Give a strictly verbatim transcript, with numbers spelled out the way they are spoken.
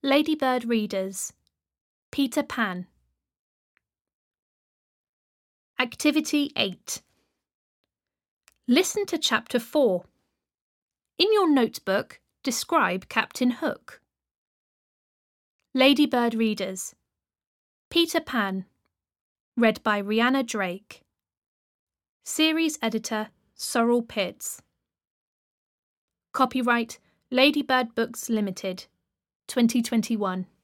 Ladybird readers, Peter Pan. Activity eight. Listen to Chapter four. In your notebook, describe Captain Hook. Ladybird readers, Peter Pan. Read by Rihanna Drake. Series editor, Sorrel Pitts. Copyright, Ladybird Books Limited, twenty twenty-one.